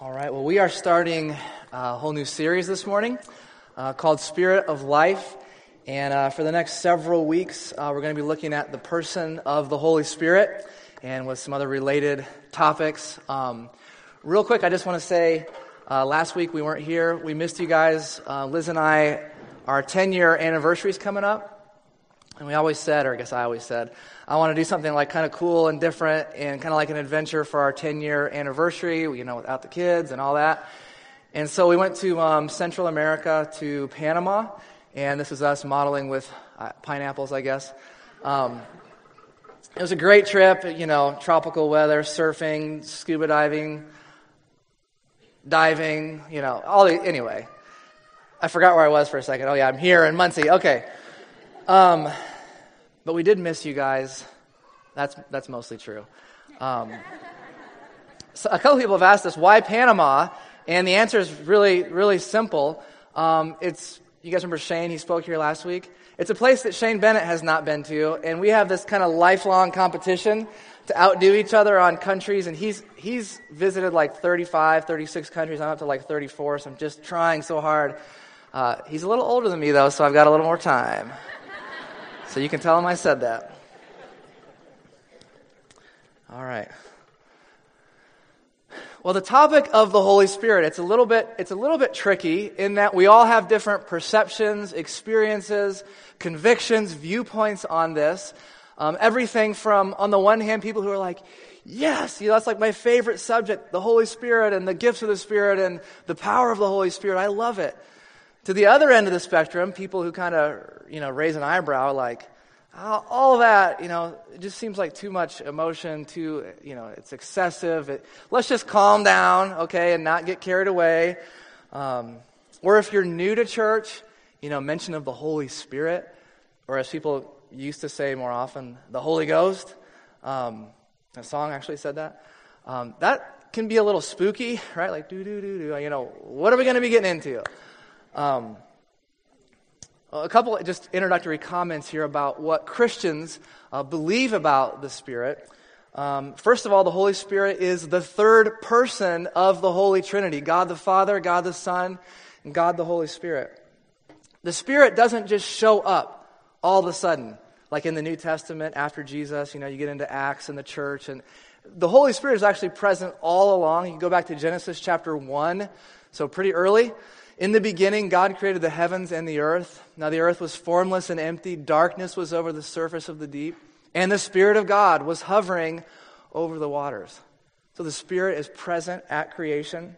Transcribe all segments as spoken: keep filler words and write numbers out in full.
All right, well, we are starting a whole new series this morning uh, called Spirit of Life. And uh, for the next several weeks, uh, we're going to be looking at the person of the Holy Spirit and with some other related topics. Um, real quick, I just want to say, uh, last week we weren't here. We missed you guys. Uh, Liz and I, our ten-year anniversary is coming up. And we always said, or I guess I always said, I want to do something like kind of cool and different and kind of like an adventure for our ten-year anniversary, you know, without the kids and all that. And so we went to um, Central America, to Panama, and this is us modeling with uh, pineapples, I guess. Um, it was a great trip, you know, tropical weather, surfing, scuba diving, diving, you know, all the, anyway. I forgot where I was for a second. Oh, yeah, I'm here in Muncie. Okay. Um, but we did miss you guys. That's that's mostly true. Um, so a couple people have asked us, why Panama? And the answer is really, really simple. Um, it's you guys remember Shane? He spoke here last week. It's a place that Shane Bennett has not been to, and we have this kind of lifelong competition to outdo each other on countries. And he's he's visited like thirty-five, thirty-six countries. I'm up to like thirty-four, so I'm just trying so hard. Uh, he's a little older than me, though, so I've got a little more time. So you can tell him I said that. All right. Well, the topic of the Holy Spirit, it's a little bit it's a little bit tricky in that we all have different perceptions, experiences, convictions, viewpoints on this. Um, everything from, on the one hand, people who are like, yes, you know, that's like my favorite subject, the Holy Spirit and the gifts of the Spirit and the power of the Holy Spirit. I love it. To the other end of the spectrum, people who kind of, you know, raise an eyebrow like, oh, all that, you know, it just seems like too much emotion, too, you know, it's excessive. It, let's just calm down, okay, and not get carried away. Um, or if you're new to church, you know, mention of the Holy Spirit, or as people used to say more often, the Holy Ghost. Um, a song actually said that. Um, that can be a little spooky, right? Like, do-do-do-do, you know, what are we going to be getting into? Um, a couple of just introductory comments here about what Christians uh, believe about the Spirit. Um, first of all, the Holy Spirit is the third person of the Holy Trinity. God the Father, God the Son, and God the Holy Spirit. The Spirit doesn't just show up all of a sudden, like in the New Testament after Jesus. You know, you get into Acts and the church, and the Holy Spirit is actually present all along. You can go back to Genesis chapter one, so pretty early. In the beginning, God created the heavens and the earth. Now the earth was formless and empty. Darkness was over the surface of the deep. And the Spirit of God was hovering over the waters. So the Spirit is present at creation.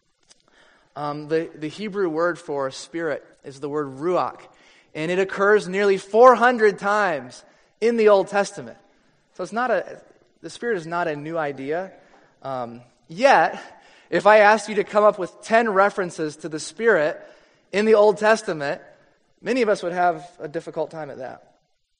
Um, the, the Hebrew word for Spirit is the word ruach. And it occurs nearly four hundred times in the Old Testament. So it's not a, the Spirit is not a new idea. Um, yet, if I asked you to come up with ten references to the Spirit in the Old Testament, many of us would have a difficult time at that.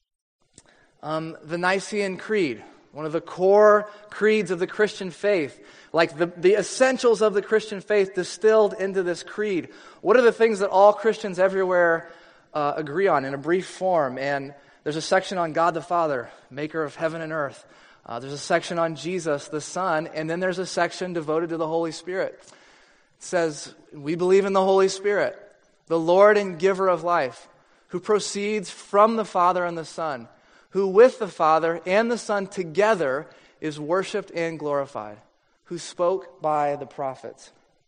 Um, the Nicene Creed, one of the core creeds of the Christian faith, like the, the essentials of the Christian faith distilled into this creed. What are the things that all Christians everywhere uh, agree on in a brief form? And there's a section on God the Father, maker of heaven and earth. Uh, there's a section on Jesus, the Son, and then there's a section devoted to the Holy Spirit. It says, we believe in the Holy Spirit, the Lord and giver of life, who proceeds from the Father and the Son, who with the Father and the Son together is worshipped and glorified, who spoke by the prophets.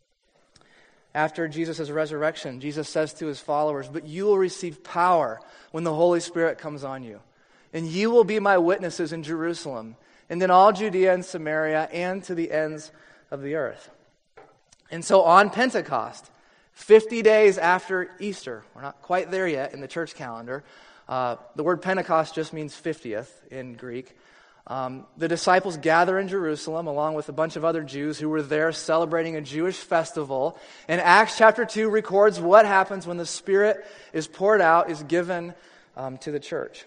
After Jesus' resurrection, Jesus says to his followers, but you will receive power when the Holy Spirit comes on you, and you will be my witnesses in Jerusalem, and in all Judea and Samaria, and to the ends of the earth. And so on Pentecost, fifty days after Easter, we're not quite there yet in the church calendar. Uh, the word Pentecost just means fiftieth in Greek. Um, the disciples gather in Jerusalem along with a bunch of other Jews who were there celebrating a Jewish festival. And Acts chapter two records what happens when the Spirit is poured out, is given um, to the church.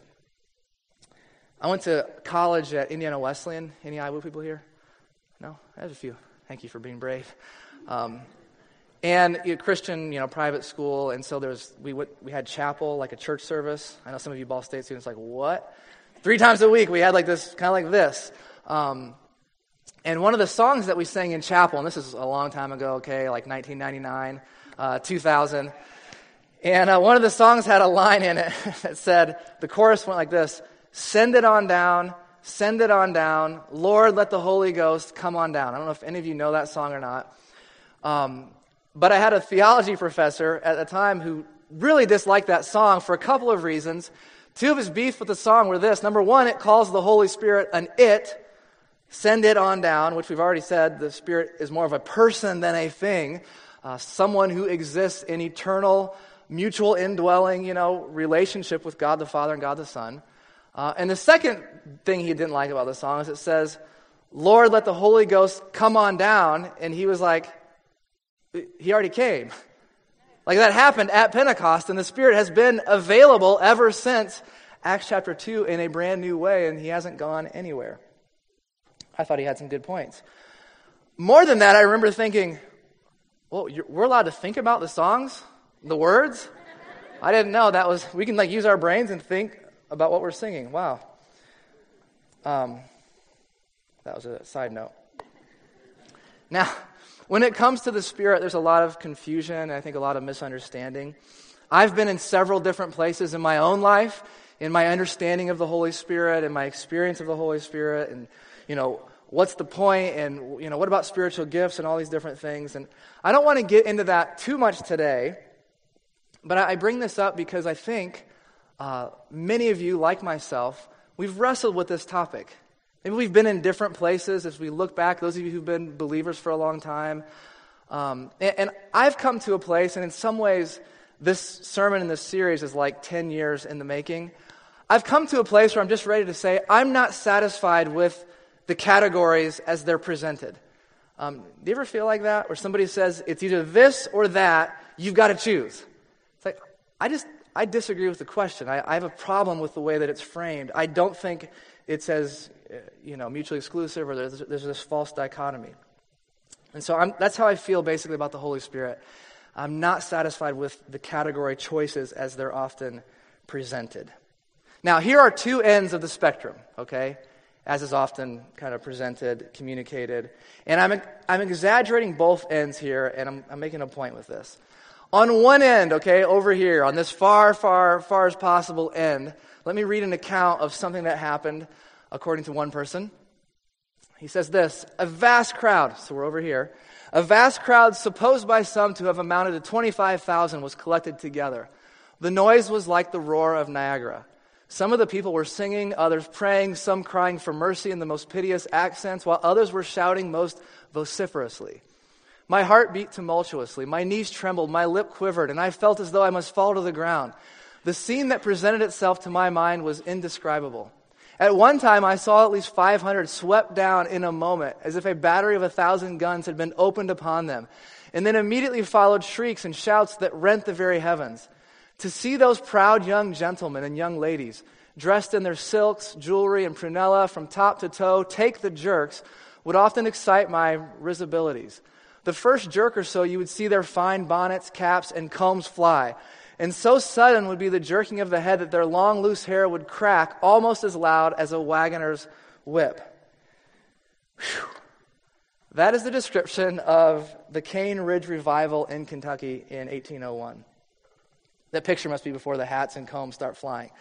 I went to college at Indiana Wesleyan. Any Iowa people here? No? There's a few. Thank you for being brave. Um, and you know, Christian, you know, private school, and so there's we went, we had chapel, like a church service. I know some of you Ball State students are like, what? Three times a week we had like this, kind of like this. Um, And one of the songs that we sang in chapel, and this is a long time ago, okay, like nineteen ninety-nine, uh, two thousand, and uh, one of the songs had a line in it that said, the chorus went like this: send it on down, send it on down, Lord, let the Holy Ghost come on down. I don't know if any of you know that song or not. Um, but I had a theology professor at the time who really disliked that song for a couple of reasons. Two of his beefs with the song were this. Number one, it calls the Holy Spirit an it. Send it on down, which we've already said the Spirit is more of a person than a thing. Uh, someone who exists in eternal, mutual indwelling, you know, relationship with God the Father and God the Son. Uh, and the second thing he didn't like about the song is it says, Lord, let the Holy Ghost come on down. And he was like, he already came. Like that happened at Pentecost, and the Spirit has been available ever since Acts chapter two in a brand new way, and he hasn't gone anywhere. I thought he had some good points. More than that, I remember thinking, well, you're, we're allowed to think about the songs, the words? I didn't know that was, we can like use our brains and think about what we're singing. Wow. Um, that was a side note. Now, when it comes to the Spirit, there's a lot of confusion, and I think a lot of misunderstanding. I've been in several different places in my own life, in my understanding of the Holy Spirit, and my experience of the Holy Spirit, and, you know, what's the point, and, you know, what about spiritual gifts and all these different things. And I don't want to get into that too much today, but I bring this up because I think uh, many of you, like myself, we've wrestled with this topic. Maybe we've been in different places as we look back, those of you who've been believers for a long time. Um, and, and I've come to a place, and in some ways, this sermon in this series is like ten years in the making. I've come to a place where I'm just ready to say, I'm not satisfied with the categories as they're presented. Um, do you ever feel like that? Where somebody says, it's either this or that, you've got to choose. It's like, I just, I disagree with the question. I, I have a problem with the way that it's framed. I don't think it says, you know, mutually exclusive, or there's, there's this false dichotomy. And so I'm, that's how I feel basically about the Holy Spirit. I'm not satisfied with the category choices as they're often presented. Now, here are two ends of the spectrum, okay, as is often kind of presented, communicated. And I'm I'm exaggerating both ends here, and I'm, I'm making a point with this. On one end, okay, over here, on this far, far, far as possible end, let me read an account of something that happened according to one person. He says this: a vast crowd, so we're over here, a vast crowd supposed by some to have amounted to twenty-five thousand was collected together. The noise was like the roar of Niagara. Some of the people were singing, others praying, some crying for mercy in the most piteous accents, while others were shouting most vociferously. My heart beat tumultuously, my knees trembled, my lip quivered, and I felt as though I must fall to the ground. The scene that presented itself to my mind was indescribable. At one time, I saw at least five hundred swept down in a moment, as if a battery of a thousand guns had been opened upon them. And then immediately followed shrieks and shouts that rent the very heavens. To see those proud young gentlemen and young ladies, dressed in their silks, jewelry, and prunella from top to toe, take the jerks, would often excite my risibilities. The first jerk or so, you would see their fine bonnets, caps, and combs fly. And so sudden would be the jerking of the head that their long, loose hair would crack almost as loud as a wagoner's whip. Whew. That is the description of the Cane Ridge Revival in Kentucky in eighteen oh one. That picture must be before the hats and combs start flying.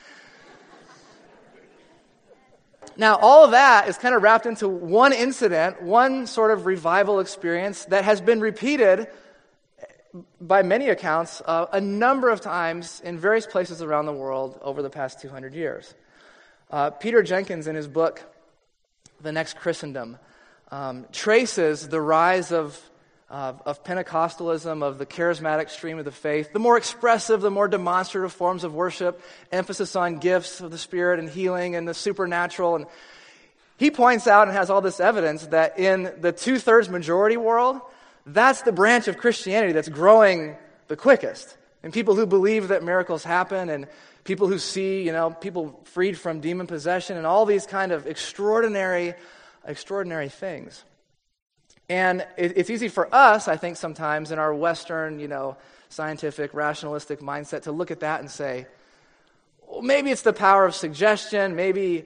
Now, all of that is kind of wrapped into one incident, one sort of revival experience that has been repeated by many accounts uh, a number of times in various places around the world over the past two hundred years. Uh, Peter Jenkins, in his book, The Next Christendom, um, traces the rise of Uh, of Pentecostalism, of the charismatic stream of the faith, the more expressive, the more demonstrative forms of worship, emphasis on gifts of the Spirit and healing and the supernatural. And he points out and has all this evidence that in the two-thirds majority world, that's the branch of Christianity that's growing the quickest. And people who believe that miracles happen, and people who see, you know, people freed from demon possession, and all these kind of extraordinary, extraordinary things. And it's easy for us, I think, sometimes in our Western, you know, scientific, rationalistic mindset to look at that and say, well, maybe it's the power of suggestion. Maybe,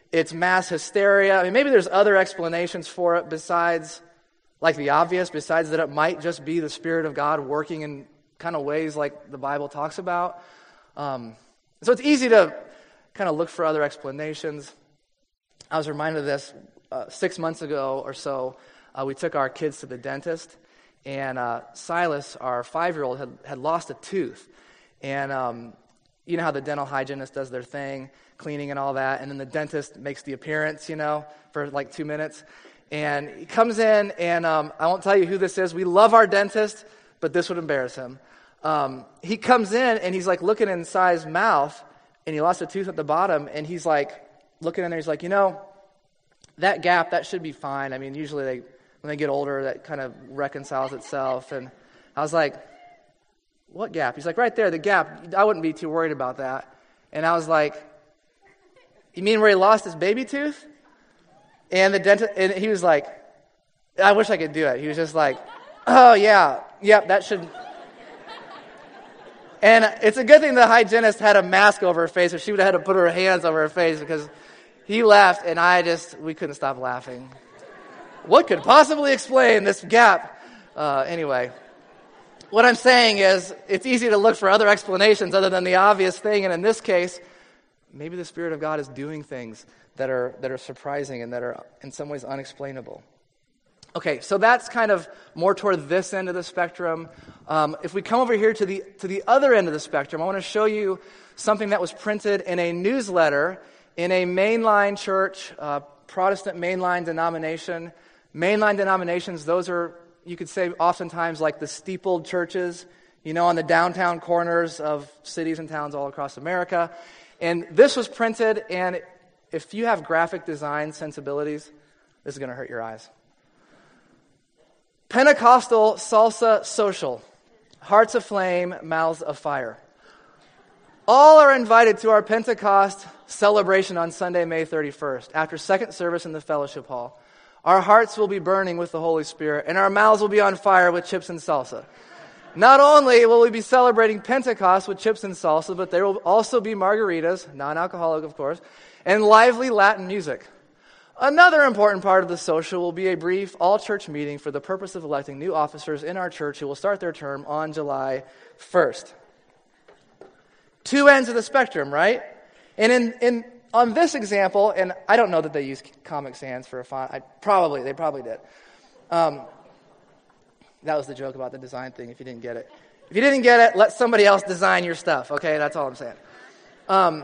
it's mass hysteria. I mean, maybe there's other explanations for it besides, like the obvious, besides that it might just be the Spirit of God working in kind of ways like the Bible talks about. Um, so it's easy to kind of look for other explanations. I was reminded of this uh, six months ago or so. Uh, we took our kids to the dentist, and uh, Silas, our five-year-old, had, had lost a tooth. And um, you know how the dental hygienist does their thing, cleaning and all that, and then the dentist makes the appearance, you know, for like two minutes. And he comes in, and um, I won't tell you who this is. We love our dentist, but this would embarrass him. Um, he comes in, and he's like looking inside his mouth, and he lost a tooth at the bottom, and he's like looking in there. He's like, you know, that gap, that should be fine. I mean, usually they, when they get older, that kind of reconciles itself. And I was like, what gap? He's like, right there, the gap. I wouldn't be too worried about that. And I was like, you mean where he lost his baby tooth? And the dentist, and he was like, I wish I could do it. He was just like, oh yeah, yep, that should. And it's a good thing the hygienist had a mask over her face, or she would have had to put her hands over her face, because he laughed, and I just, we couldn't stop laughing. What could possibly explain this gap? Uh, anyway, what I'm saying is, it's easy to look for other explanations other than the obvious thing, and in this case, maybe the Spirit of God is doing things that are that are surprising and that are in some ways unexplainable. Okay, so that's kind of more toward this end of the spectrum. Um, if we come over here to the to the other end of the spectrum, I want to show you something that was printed in a newsletter in a mainline church, uh, Protestant mainline denomination. Mainline denominations, those are, you could say, oftentimes like the steepled churches, you know, on the downtown corners of cities and towns all across America. And this was printed, and if you have graphic design sensibilities, this is going to hurt your eyes. Pentecostal Salsa Social, Hearts Aflame, Mouths of Fire. All are invited to our Pentecost celebration on Sunday, May thirty-first, after second service in the fellowship hall. Our hearts will be burning with the Holy Spirit, and our mouths will be on fire with chips and salsa. Not only will we be celebrating Pentecost with chips and salsa, but there will also be margaritas, non-alcoholic of course, and lively Latin music. Another important part of the social will be a brief all-church meeting for the purpose of electing new officers in our church who will start their term on July first. Two ends of the spectrum, right? And in, in on this example, and I don't know that they use Comic Sans for a font. I, probably, they probably did. Um, that was the joke about the design thing, if you didn't get it. If you didn't get it, let somebody else design your stuff, okay? That's all I'm saying. Um,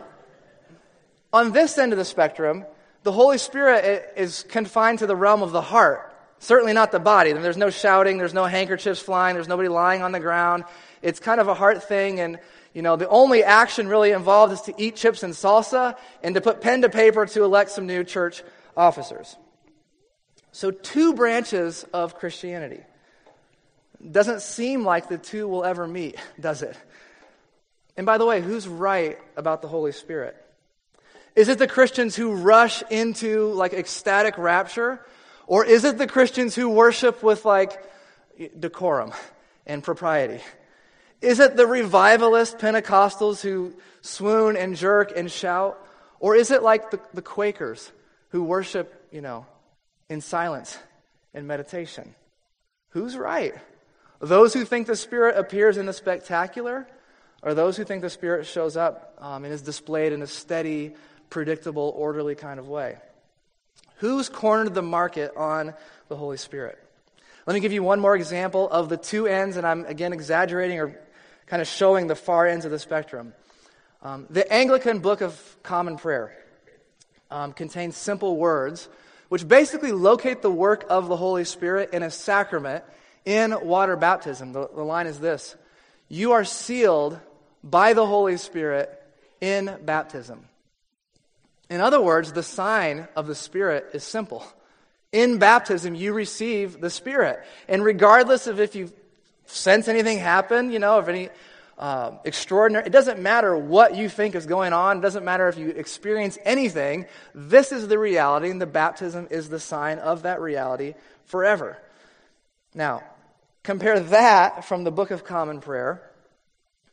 on this end of the spectrum, the Holy Spirit is confined to the realm of the heart, certainly not the body. There's no shouting, there's no handkerchiefs flying, there's nobody lying on the ground. It's kind of a heart thing, and you know, the only action really involved is to eat chips and salsa and to put pen to paper to elect some new church officers. So two branches of Christianity. Doesn't seem like the two will ever meet, does it? And by the way, who's right about the Holy Spirit? Is it the Christians who rush into like ecstatic rapture? Or is it the Christians who worship with like decorum and propriety? Is it the revivalist Pentecostals who swoon and jerk and shout? Or is it like the, the Quakers who worship, you know, in silence and meditation? Who's right? Those who think the Spirit appears in the spectacular, or those who think the Spirit shows up um, and is displayed in a steady, predictable, orderly kind of way? Who's cornered the market on the Holy Spirit? Let me give you one more example of the two ends, and I'm again exaggerating or kind of showing the far ends of the spectrum. Um, the Anglican Book of Common Prayer um, contains simple words which basically locate the work of the Holy Spirit in a sacrament in water baptism. The, the line is this: you are sealed by the Holy Spirit in baptism. In other words, the sign of the Spirit is simple. In baptism, you receive the Spirit. And regardless of if you sense anything happen, you know, of any uh, extraordinary, it doesn't matter what you think is going on. It doesn't matter if you experience anything. This is the reality, and the baptism is the sign of that reality forever. Now, compare that from the Book of Common Prayer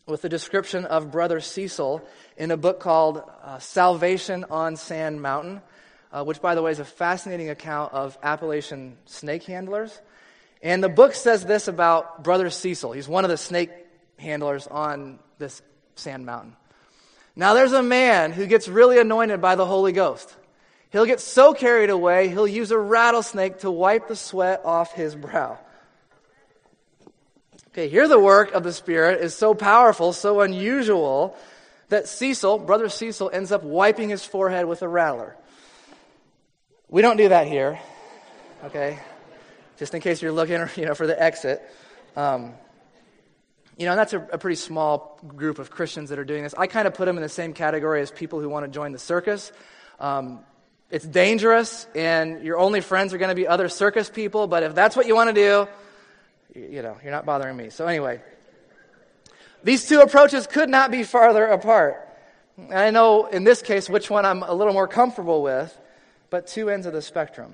with a description of Brother Cecil in a book called uh, Salvation on Sand Mountain, uh, which, by the way, is a fascinating account of Appalachian snake handlers. And the book says this about Brother Cecil. He's one of the snake handlers on this sand mountain. Now, there's a man who gets really anointed by the Holy Ghost. He'll get so carried away, he'll use a rattlesnake to wipe the sweat off his brow. Okay, here the work of the Spirit is so powerful, so unusual, that Cecil, Brother Cecil, ends up wiping his forehead with a rattler. We don't do that here, okay? Just in case you're looking, you know, for the exit. Um, you know, and that's a, a pretty small group of Christians that are doing this. I kind of put them in the same category as people who want to join the circus. Um, it's dangerous, and your only friends are going to be other circus people, but if that's what you want to do, you know, you're not bothering me. So anyway, these two approaches could not be farther apart. And I know in this case which one I'm a little more comfortable with, but two ends of the spectrum.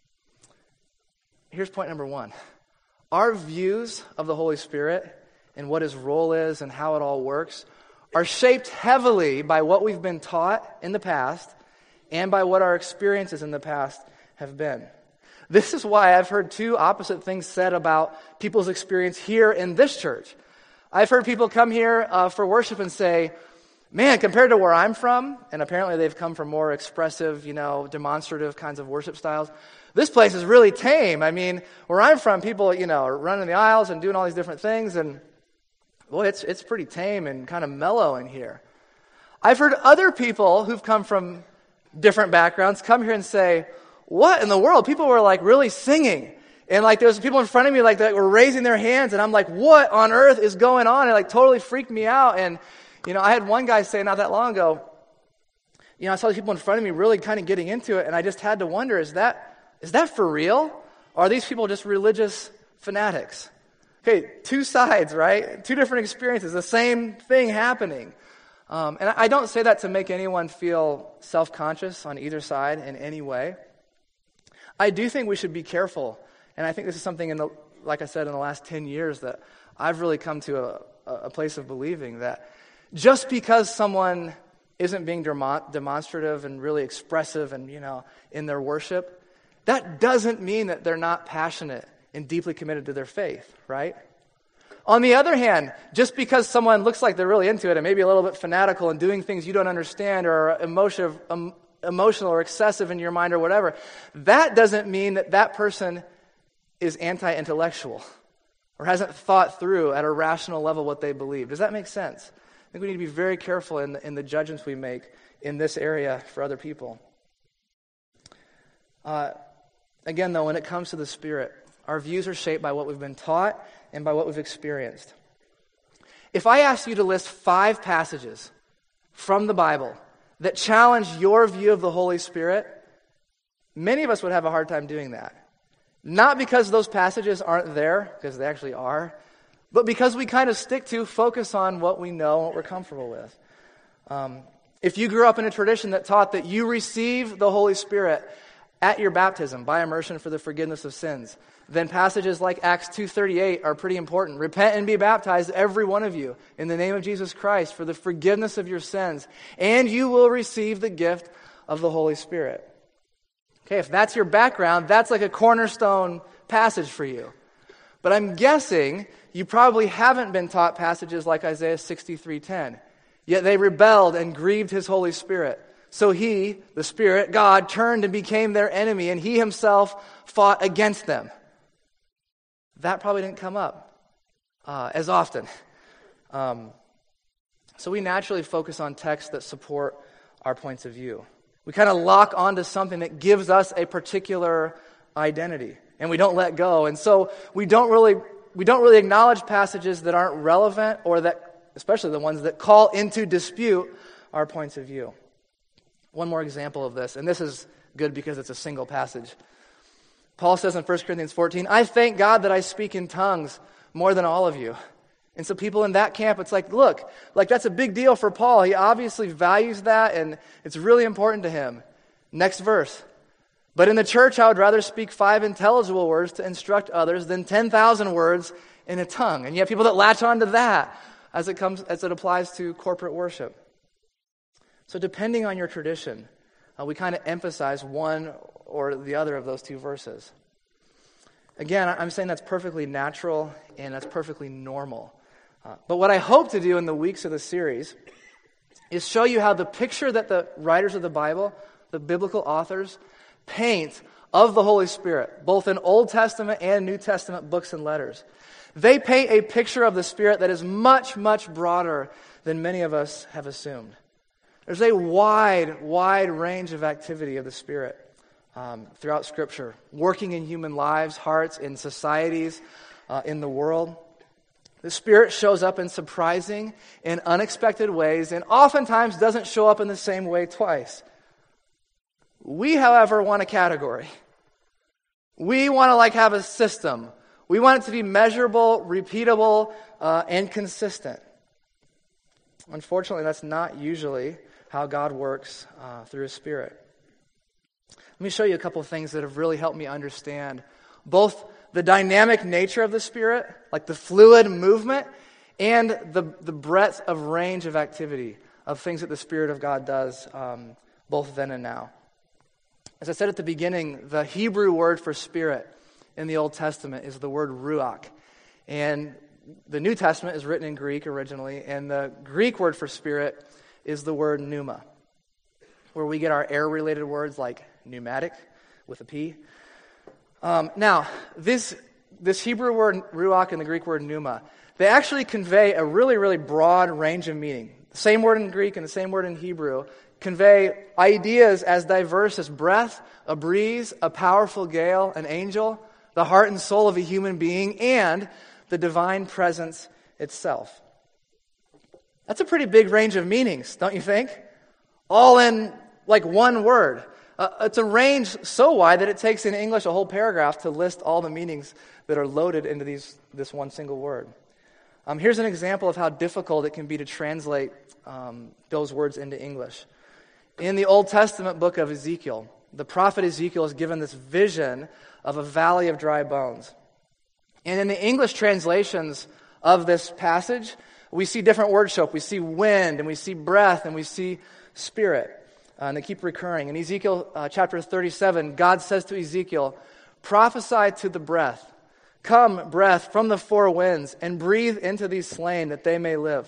Here's point number one. Our views of the Holy Spirit and what his role is and how it all works are shaped heavily by what we've been taught in the past and by what our experiences in the past have been. This is why I've heard two opposite things said about people's experience here in this church. I've heard people come here uh, for worship and say, man, compared to where I'm from, and apparently they've come from more expressive, you know, demonstrative kinds of worship styles, this place is really tame. I mean, where I'm from, people, you know, are running the aisles and doing all these different things, and boy, it's it's pretty tame and kind of mellow in here. I've heard other people who've come from different backgrounds come here and say, what in the world? People were like really singing. And like there was people in front of me like that were raising their hands, and I'm like, what on earth is going on? It like totally freaked me out. And, you know, I had one guy say not that long ago, you know, I saw these people in front of me really kind of getting into it, and I just had to wonder, is that is that for real? Or are these people just religious fanatics? Okay, two sides, right? Two different experiences, the same thing happening. Um, and I don't say that to make anyone feel self-conscious on either side in any way. I do think we should be careful, and I think this is something in the, like I said, in the last ten years that I've really come to a, a place of believing that just because someone isn't being demon- demonstrative and really expressive and, you know, in their worship, that doesn't mean that they're not passionate and deeply committed to their faith, right? On the other hand, just because someone looks like they're really into it and maybe a little bit fanatical and doing things you don't understand or emotive, um, emotional or excessive in your mind or whatever, that doesn't mean that that person is anti-intellectual or hasn't thought through at a rational level what they believe. Does that make sense? I think we need to be very careful in the, in the judgments we make in this area for other people. Uh, again, though, when it comes to the Spirit, our views are shaped by what we've been taught and by what we've experienced. If I asked you to list five passages from the Bible that challenge your view of the Holy Spirit, many of us would have a hard time doing that. Not because those passages aren't there, because they actually are, but because we kind of stick to focus on what we know and what we're comfortable with. Um, if you grew up in a tradition that taught that you receive the Holy Spirit at your baptism by immersion for the forgiveness of sins, then passages like Acts two thirty-eight are pretty important. Repent and be baptized, every one of you, in the name of Jesus Christ for the forgiveness of your sins, and you will receive the gift of the Holy Spirit. Okay, if that's your background, that's like a cornerstone passage for you. But I'm guessing you probably haven't been taught passages like Isaiah sixty-three ten. Yet they rebelled and grieved his Holy Spirit. So he, the Spirit, God, turned and became their enemy, and he himself fought against them. That probably didn't come up uh, as often. Um, so we naturally focus on texts that support our points of view. We kind of lock onto something that gives us a particular identity, and we don't let go. And so we don't really we don't really acknowledge passages that aren't relevant, or that, especially the ones that call into dispute our points of view. One more example of this, and this is good because it's a single passage. Paul says in First Corinthians fourteen, I thank God that I speak in tongues more than all of you. And so people in that camp, it's like, look, like that's a big deal for Paul. He obviously values that, and it's really important to him. Next verse. But in the church, I would rather speak five intelligible words to instruct others than ten thousand words in a tongue. And you have people that latch on to that. as it comes as it applies to corporate worship. So depending on your tradition, uh, we kind of emphasize one or the other of those two verses. Again, I'm saying that's perfectly natural and that's perfectly normal. Uh, but what I hope to do in the weeks of the series is show you how the picture that the writers of the Bible, the biblical authors, paint of the Holy Spirit, both in Old Testament and New Testament books and letters. They paint a picture of the Spirit that is much, much broader than many of us have assumed. There's a wide, wide range of activity of the Spirit um, throughout Scripture, working in human lives, hearts, in societies, uh, in the world. The Spirit shows up in surprising and unexpected ways, and oftentimes doesn't show up in the same way twice. We, however, want a category. We want to like have a system. We want it to be measurable, repeatable, uh, and consistent. Unfortunately, that's not usually how God works uh, through His Spirit. Let me show you a couple of things that have really helped me understand both the dynamic nature of the Spirit, like the fluid movement, and the, the breadth of range of activity of things that the Spirit of God does um, both then and now. As I said at the beginning, the Hebrew word for spirit in the Old Testament is the word ruach. And the New Testament is written in Greek originally, and the Greek word for spirit is the word pneuma, where we get our air-related words like pneumatic with a P. Um, now, this this Hebrew word ruach and the Greek word pneuma, they actually convey a really, really broad range of meaning. The same word in Greek and the same word in Hebrew convey ideas as diverse as breath, a breeze, a powerful gale, an angel, the heart and soul of a human being, and the divine presence itself. That's a pretty big range of meanings, don't you think? All in like one word. Uh, it's a range so wide that it takes in English a whole paragraph to list all the meanings that are loaded into these this one single word. Um, here's an example of how difficult it can be to translate um, those words into English. In the Old Testament book of Ezekiel, the prophet Ezekiel is given this vision of a valley of dry bones. And in the English translations of this passage, we see different words show up. We see wind, and we see breath, and we see spirit. Uh, and they keep recurring. In Ezekiel uh, chapter thirty-seven, God says to Ezekiel, "Prophesy to the breath. Come, breath, from the four winds, and breathe into these slain that they may live."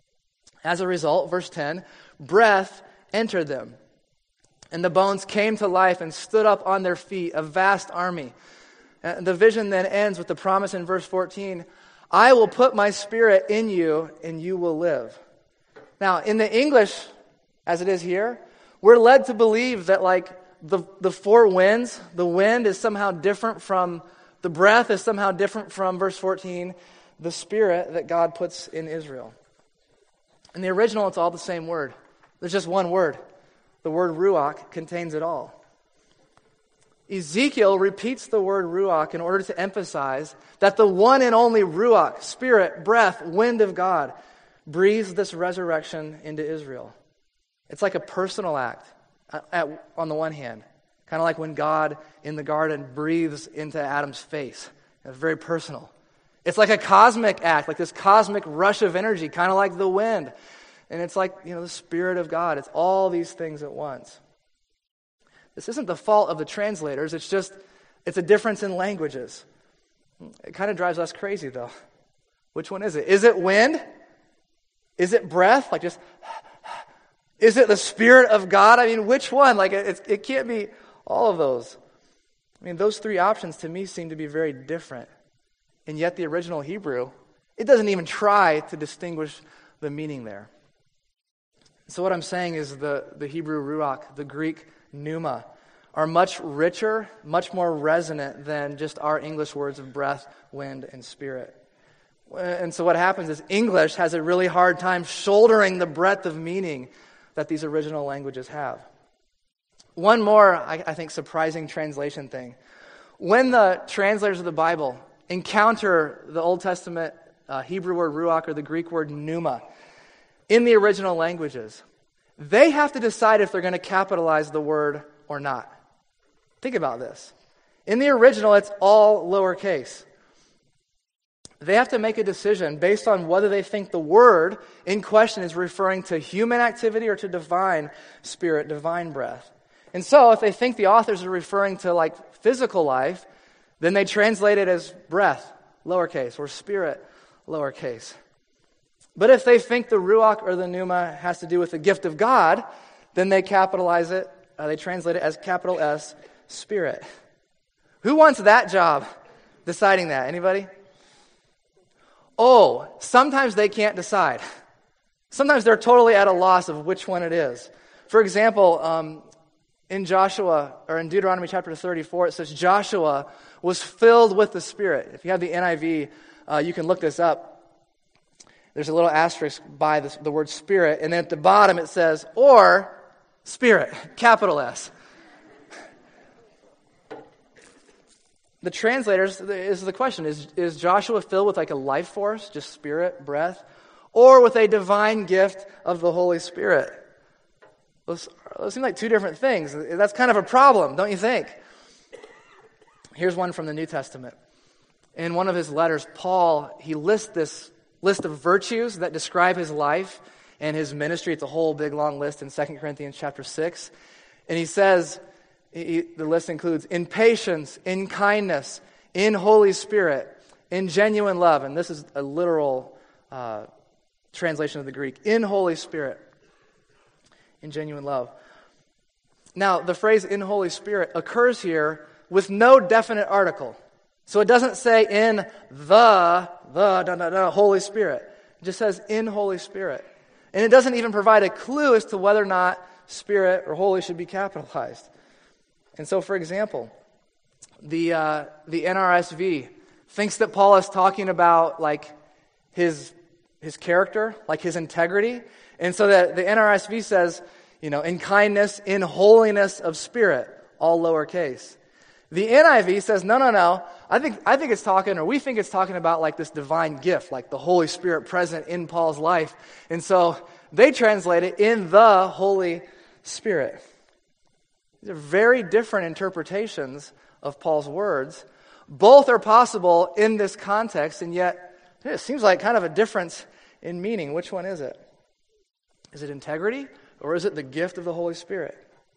As a result, verse ten, breath entered them, and the bones came to life and stood up on their feet, a vast army. And the vision then ends with the promise in verse fourteen, "I will put my spirit in you, and you will live." Now, in the English, as it is here, we're led to believe that like the, the four winds, the wind is somehow different from, the breath is somehow different from, verse fourteen, the spirit that God puts in Israel. In the original, it's all the same word. There's just one word. The word ruach contains it all. Ezekiel repeats the word ruach in order to emphasize that the one and only ruach, spirit, breath, wind of God, breathes this resurrection into Israel. It's like a personal act at, on the one hand, kind of like when God in the garden breathes into Adam's face. It's very personal. It's like a cosmic act, like this cosmic rush of energy, kind of like the wind. And it's like, you know, the Spirit of God. It's all these things at once. This isn't the fault of the translators. It's just, it's a difference in languages. It kind of drives us crazy, though. Which one is it? Is it wind? Is it breath? Like just, is it the Spirit of God? I mean, which one? Like, it, it can't be all of those. I mean, those three options to me seem to be very different. And yet the original Hebrew, it doesn't even try to distinguish the meaning there. So what I'm saying is the, the Hebrew ruach, the Greek pneuma, are much richer, much more resonant than just our English words of breath, wind, and spirit. And so what happens is English has a really hard time shouldering the breadth of meaning that these original languages have. One more, I, I think, surprising translation thing. When the translators of the Bible encounter the Old Testament uh, Hebrew word ruach or the Greek word pneuma in the original languages, they have to decide if they're going to capitalize the word or not. Think about this. In the original, it's all lowercase. they have to make a decision based on whether they think the word in question is referring to human activity or to divine spirit, divine breath. And so if they think the authors are referring to like physical life, then they translate it as breath, lowercase, or spirit, lowercase. But if they think the ruach or the pneuma has to do with the gift of God, then they capitalize it, uh, they translate it as capital S, spirit. Who wants that job, deciding that? Anybody? Oh, sometimes they can't decide. Sometimes they're totally at a loss of which one it is. For example, um, in Joshua, or in Deuteronomy chapter thirty-four, it says Joshua was filled with the Spirit. If you have the N I V, uh, you can look this up. There's a little asterisk by this, the word Spirit, and then at the bottom it says, or Spirit, capital S. The translators, is the question, is, is Joshua filled with like a life force, just spirit, breath, or with a divine gift of the Holy Spirit? Those, those seem like two different things. That's kind of a problem, don't you think? Here's one from the New Testament. In one of his letters, Paul, he lists this list of virtues that describe his life and his ministry. It's a whole big long list in Second Corinthians chapter six. And he says, he, the list includes in patience, in kindness, in Holy Spirit, in genuine love. And this is a literal uh, translation of the Greek. In Holy Spirit, in genuine love. Now, the phrase in Holy Spirit occurs here with no definite article. So it doesn't say in the, the, da, da, da, Holy Spirit. It just says in Holy Spirit. And it doesn't even provide a clue as to whether or not Spirit or Holy should be capitalized. And so, for example, the uh, the N R S V thinks that Paul is talking about like his his character, like his integrity. And so that the N R S V says, you know, in kindness, in holiness of spirit, all lowercase. The N I V says, no, no, no. I think I think it's talking, or we think it's talking about like this divine gift, like the Holy Spirit present in Paul's life. And so they translate it in the Holy Spirit. These are very different interpretations of Paul's words. Both are possible in this context, and yet it seems like kind of a difference in meaning. Which one is it? Is it integrity, or is it the gift of the Holy Spirit?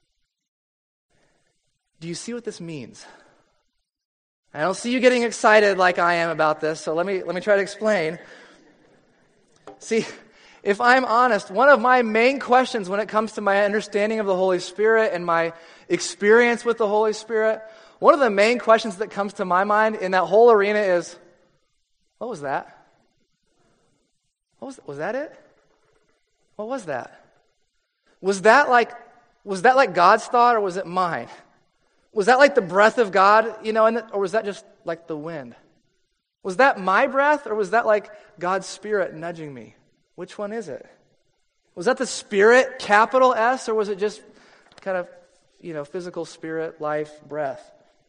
Do you see what this means? I don't see you getting excited like I am about this, so let me let me try to explain. See, if I'm honest, one of my main questions when it comes to my understanding of the Holy Spirit and my experience with the Holy Spirit, one of the main questions that comes to my mind in that whole arena is, what was that? What was was that it? What was that? Was that like was that like God's thought, or was it mine? Was that like the breath of God, you know, and or was that just like the wind? Was that my breath, or was that like God's Spirit nudging me? Which one is it? Was that the Spirit, capital S, or was it just kind of, you know, physical spirit, life, breath?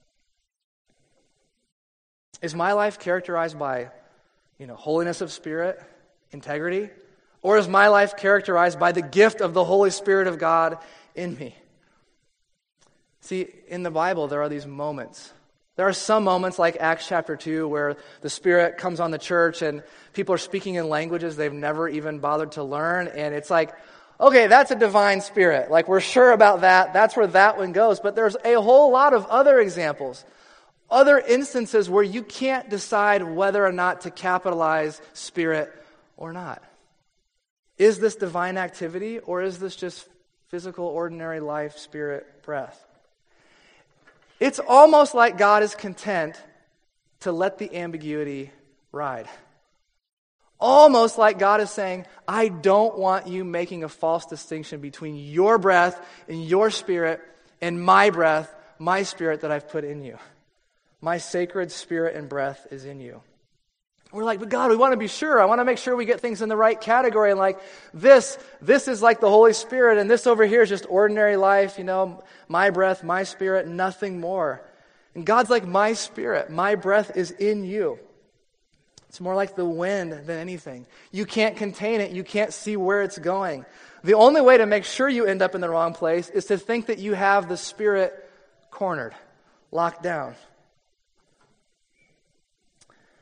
Is my life characterized by, you know, holiness of spirit, integrity? Or is my life characterized by the gift of the Holy Spirit of God in me? See, in the Bible, there are these moments. There are some moments like Acts chapter two where the Spirit comes on the church and people are speaking in languages they've never even bothered to learn. And it's like, okay, that's a divine Spirit. Like, we're sure about that. That's where that one goes. But there's a whole lot of other examples, other instances where you can't decide whether or not to capitalize Spirit or not. Is this divine activity, or is this just physical, ordinary life, spirit, breath? It's almost like God is content to let the ambiguity ride. Almost like God is saying, I don't want you making a false distinction between your breath and your spirit and my breath, my spirit that I've put in you. My sacred spirit and breath is in you. We're like, but God, we want to be sure. I want to make sure we get things in the right category. And like this, this is like the Holy Spirit, and this over here is just ordinary life, you know, my breath, my spirit, nothing more. And God's like, my spirit, my breath is in you. It's more like the wind than anything. You can't contain it. You can't see where it's going. The only way to make sure you end up in the wrong place is to think that you have the Spirit cornered, locked down.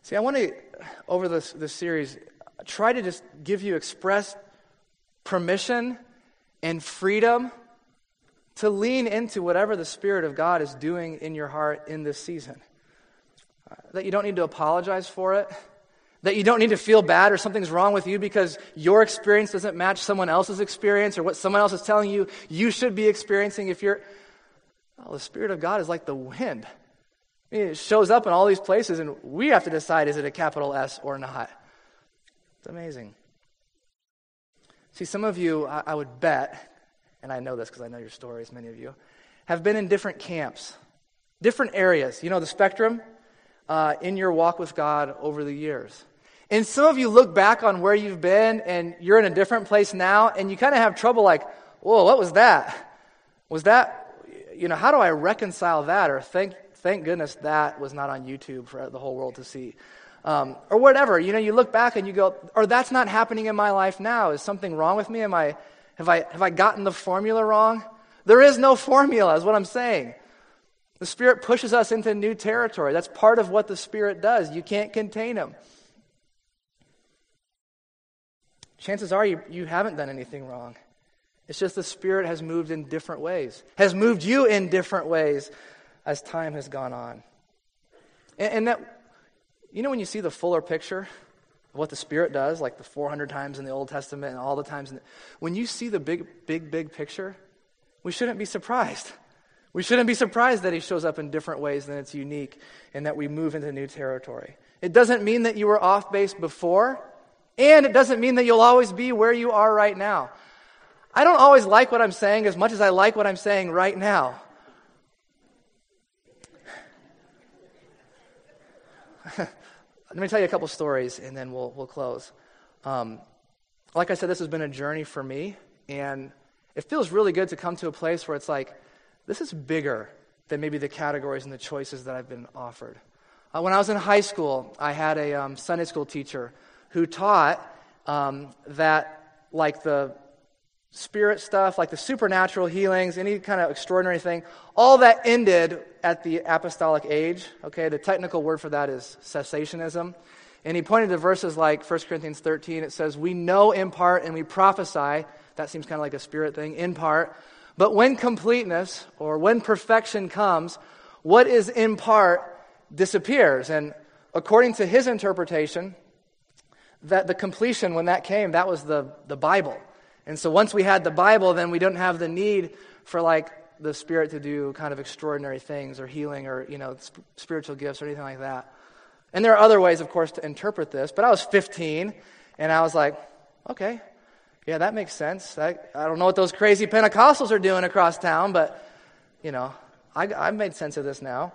See, I want to, over this, this series, try to just give you express permission and freedom to lean into whatever the Spirit of God is doing in your heart in this season. Uh, that you don't need to apologize for it. That you don't need to feel bad or something's wrong with you because your experience doesn't match someone else's experience or what someone else is telling you you should be experiencing. If you're, well, the Spirit of God is like the wind. I mean, it shows up in all these places and we have to decide, is it a capital S or not? It's amazing. See, some of you, I, I would bet, and I know this because I know your stories, many of you, have been in different camps, different areas, you know, the spectrum, uh, in your walk with God over the years. And some of you look back on where you've been and you're in a different place now and you kind of have trouble like, whoa, what was that? Was that, you know, how do I reconcile that? Or thank, thank goodness that was not on YouTube for the whole world to see. Um, or whatever, you know, you look back and you go, or that's not happening in my life now. Is something wrong with me? Am I, have I, have I gotten the formula wrong? There is no formula, is what I'm saying. The Spirit pushes us into new territory. That's part of what the Spirit does. You can't contain Him. Chances are you, you haven't done anything wrong. It's just the Spirit has moved in different ways, has moved you in different ways as time has gone on. And, and that, you know when you see the fuller picture of what the Spirit does, like the four hundred times in the Old Testament and all the times, in the, when you see the big, big, big picture, we shouldn't be surprised. We shouldn't be surprised that He shows up in different ways, and it's unique, and that we move into new territory. It doesn't mean that you were off base before, and it doesn't mean that you'll always be where you are right now. I don't always like what I'm saying as much as I like what I'm saying right now. Let me tell you a couple stories, and then we'll we'll close. Um, like I said, this has been a journey for me, and it feels really good to come to a place where it's like, this is bigger than maybe the categories and the choices that I've been offered. Uh, when I was in high school, I had a um, Sunday school teacher who taught um, that, like the spirit stuff, like the supernatural healings, any kind of extraordinary thing, all that ended at the apostolic age. Okay, the technical word for that is cessationism. And he pointed to verses like First Corinthians thirteen. It says, we know in part and we prophesy. That seems kind of like a spirit thing, in part. But when completeness, or when perfection comes, what is in part disappears. And according to his interpretation, that the completion, when that came, that was the, the Bible. And so once we had the Bible, then we don't have the need for like the Spirit to do kind of extraordinary things or healing or, you know, sp- spiritual gifts or anything like that. And there are other ways, of course, to interpret this. But I was fifteen, and I was like, okay, yeah, that makes sense. I, I don't know what those crazy Pentecostals are doing across town, but, you know, I, I've made sense of this now.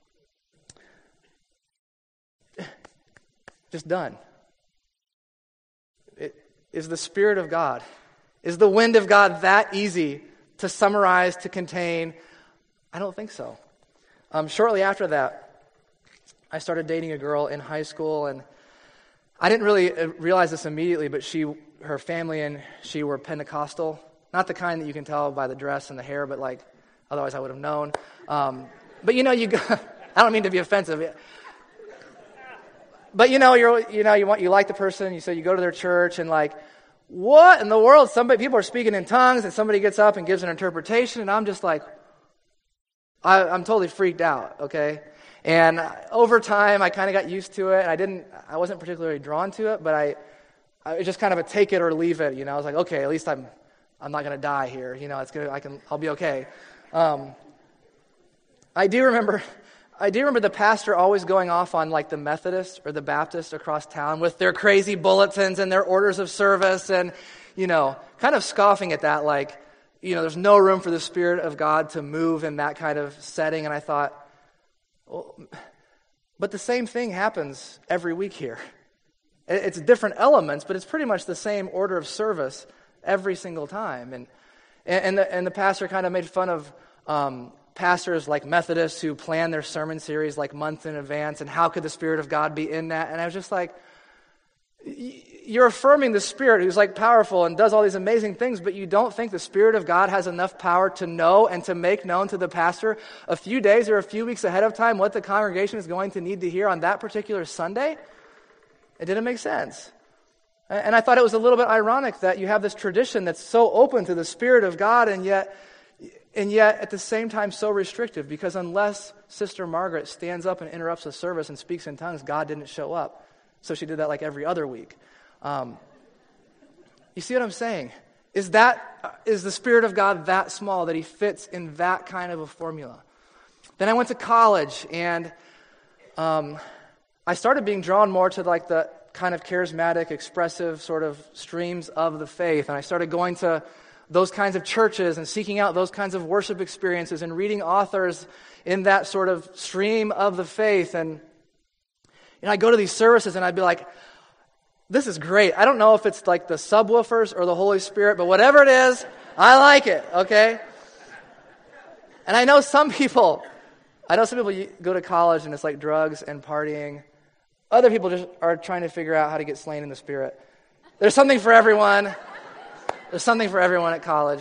Just done. It is the Spirit of God. Is the wind of God that easy to summarize, to contain? I don't think so. Um, shortly after that, I started dating a girl in high school, and I didn't really realize this immediately, but she, her family and she were Pentecostal. Not the kind that you can tell by the dress and the hair, but like, otherwise I would have known. Um, but you know, you go, I don't mean to be offensive. But you know, you're, you know, you want, you like the person, you so you go to their church, and like, what in the world? Somebody, people are speaking in tongues, and somebody gets up and gives an interpretation, and I'm just like, I, I'm totally freaked out. Okay, and over time, I kind of got used to it. And I didn't, I wasn't particularly drawn to it, but I, I it was just kind of a take it or leave it. You know, I was like, okay, at least I'm, I'm not going to die here. You know, it's gonna, I can, I'll be okay. Um, I do remember. I do remember the pastor always going off on like the Methodists or the Baptists across town with their crazy bulletins and their orders of service and, you know, kind of scoffing at that, like, you know, there's no room for the Spirit of God to move in that kind of setting. And I thought, well, but the same thing happens every week here. It's different elements, but it's pretty much the same order of service every single time. And and the, and the pastor kind of made fun of um pastors like Methodists who plan their sermon series like months in advance, and how could the Spirit of God be in that? And I was just like, you're affirming the Spirit who's like powerful and does all these amazing things, but you don't think the Spirit of God has enough power to know and to make known to the pastor a few days or a few weeks ahead of time what the congregation is going to need to hear on that particular Sunday? It didn't make sense. And I thought it was a little bit ironic that you have this tradition that's so open to the Spirit of God and yet and yet at the same time so restrictive, because unless Sister Margaret stands up and interrupts the service and speaks in tongues, God didn't show up. So she did that like every other week. Um, you see what I'm saying? Is that is the Spirit of God that small that he fits in that kind of a formula? Then I went to college, and um, I started being drawn more to like the kind of charismatic, expressive sort of streams of the faith. And I started going to those kinds of churches and seeking out those kinds of worship experiences and reading authors in that sort of stream of the faith. And you know, I'd go to these services and I'd be like, this is great. I don't know if it's like the subwoofers or the Holy Spirit, but whatever it is, I like it, okay? And I know some people, I know some people go to college and it's like drugs and partying. Other people just are trying to figure out how to get slain in the Spirit. There's something for everyone. There's something for everyone at college.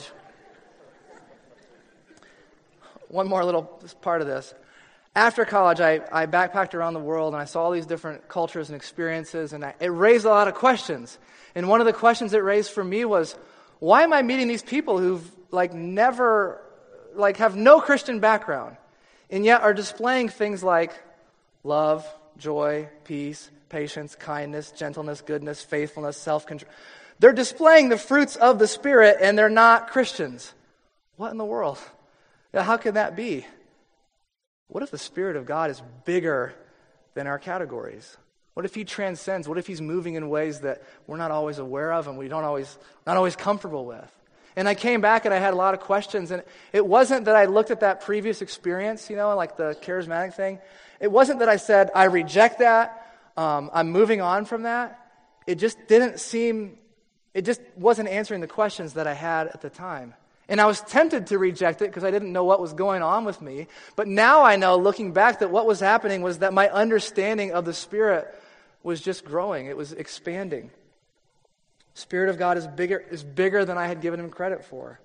One more little part of this. After college, I, I backpacked around the world, and I saw all these different cultures and experiences, and I, it raised a lot of questions. And one of the questions it raised for me was, why am I meeting these people who've like never, like have no Christian background, and yet are displaying things like love, joy, peace, patience, kindness, gentleness, goodness, faithfulness, self-control. They're displaying the fruits of the Spirit, and they're not Christians. What in the world? How can that be? What if the Spirit of God is bigger than our categories? What if he transcends? What if he's moving in ways that we're not always aware of and we don't always, not always comfortable with? And I came back and I had a lot of questions, and it wasn't that I looked at that previous experience, you know, like the charismatic thing. It wasn't that I said, I reject that, um, I'm moving on from that. It just didn't seem, it just wasn't answering the questions that I had at the time. And I was tempted to reject it because I didn't know what was going on with me. But now I know, looking back, that what was happening was that my understanding of the Spirit was just growing. It was expanding. Spirit of God is bigger, is bigger than I had given him credit for.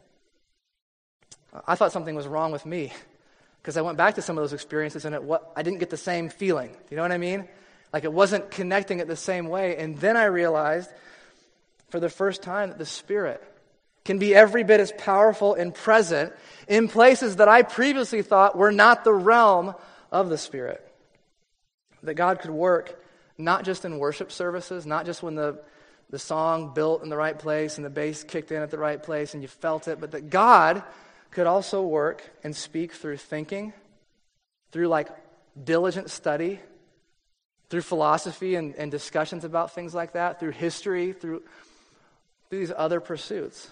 I thought something was wrong with me because I went back to some of those experiences and it, what, I didn't get the same feeling. Do you know what I mean? Like it wasn't connecting it the same way. And then I realized for the first time that the Spirit can be every bit as powerful and present in places that I previously thought were not the realm of the Spirit. That God could work not just in worship services, not just when the, the song built in the right place and the bass kicked in at the right place and you felt it, but that God could also work and speak through thinking, through like diligent study, through philosophy and, and discussions about things like that, through history, through, through these other pursuits.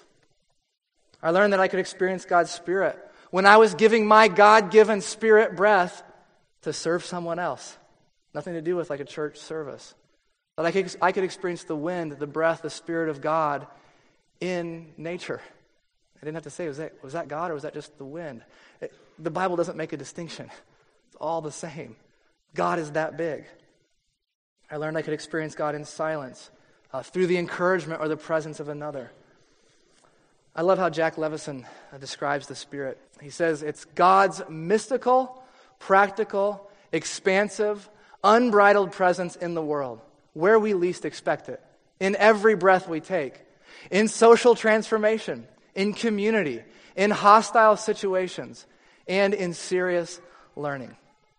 I learned that I could experience God's Spirit when I was giving my God-given Spirit breath to serve someone else. Nothing to do with like a church service. But I could, I could experience the wind, the breath, the Spirit of God in nature. I didn't have to say, was that, was that God or was that just the wind? It, the Bible doesn't make a distinction. It's all the same. God is that big. I learned I could experience God in silence, uh, through the encouragement or the presence of another. I love how Jack Levison uh, describes the Spirit. He says it's God's mystical, practical, expansive, unbridled presence in the world, where we least expect it, in every breath we take, in social transformation, in community, in hostile situations, and in serious learning.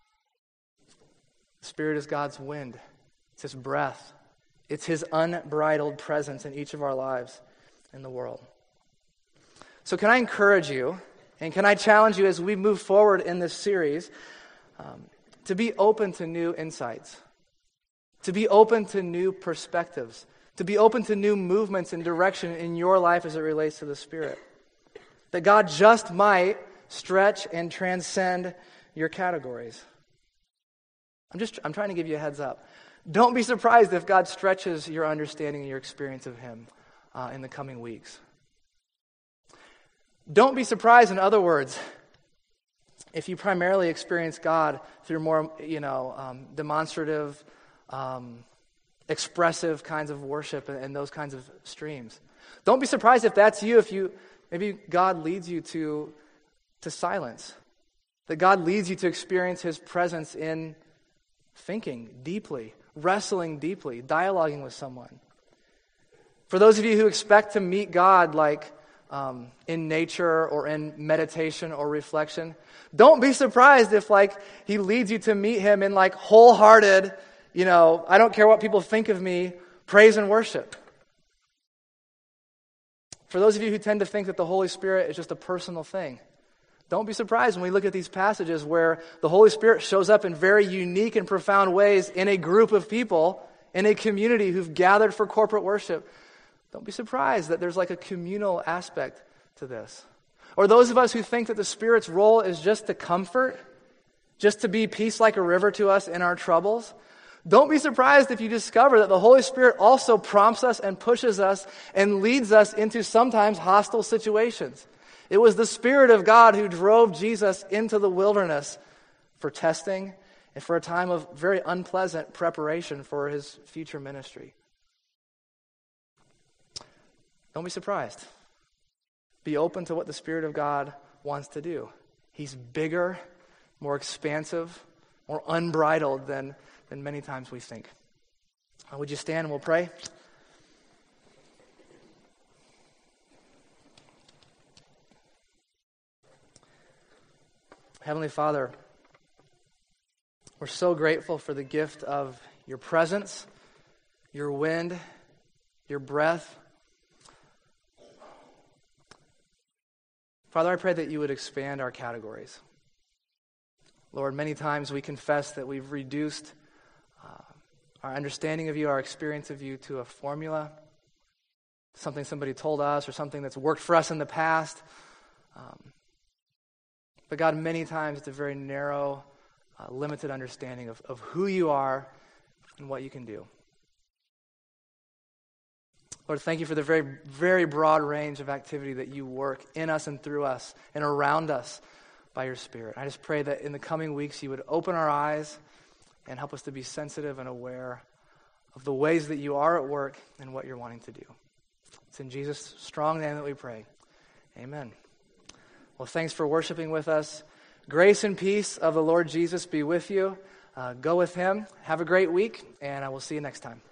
The Spirit is God's wind. It's His breath. It's His unbridled presence in each of our lives in the world. So can I encourage you, and can I challenge you as we move forward in this series, um, to be open to new insights, to be open to new perspectives, to be open to new movements and direction in your life as it relates to the Spirit. That God just might stretch and transcend your categories. I'm just I'm trying to give you a heads up. Don't be surprised if God stretches your understanding and your experience of Him uh, in the coming weeks. Don't be surprised, in other words, if you primarily experience God through more, you know, um, demonstrative, um, expressive kinds of worship and, and those kinds of streams. Don't be surprised if that's you, if you, maybe God leads you to, to silence. That God leads you to experience his presence in thinking deeply, wrestling deeply, dialoguing with someone. For those of you who expect to meet God like um, in nature or in meditation or reflection, don't be surprised if like he leads you to meet him in like wholehearted, you know, I don't care what people think of me, praise and worship. For those of you who tend to think that the Holy Spirit is just a personal thing, don't be surprised when we look at these passages where the Holy Spirit shows up in very unique and profound ways in a group of people, in a community who've gathered for corporate worship. Don't be surprised that there's like a communal aspect to this. Or those of us who think that the Spirit's role is just to comfort, just to be peace like a river to us in our troubles. Don't be surprised if you discover that the Holy Spirit also prompts us and pushes us and leads us into sometimes hostile situations. It was the Spirit of God who drove Jesus into the wilderness for testing and for a time of very unpleasant preparation for his future ministry. Don't be surprised. Be open to what the Spirit of God wants to do. He's bigger, more expansive, more unbridled than, than many times we think. Uh, would you stand and we'll pray? Heavenly Father, we're so grateful for the gift of your presence, your wind, your breath. Father, I pray that you would expand our categories. Lord, many times we confess that we've reduced uh, our understanding of you, our experience of you to a formula, something somebody told us or something that's worked for us in the past. Um, but God, many times it's a very narrow, uh, limited understanding of, of who you are and what you can do. Lord, thank you for the very, very broad range of activity that you work in us and through us and around us by your Spirit. I just pray that in the coming weeks you would open our eyes and help us to be sensitive and aware of the ways that you are at work and what you're wanting to do. It's in Jesus' strong name that we pray. Amen. Well, thanks for worshiping with us. Grace and peace of the Lord Jesus be with you. Uh, go with him. Have a great week, and I will see you next time.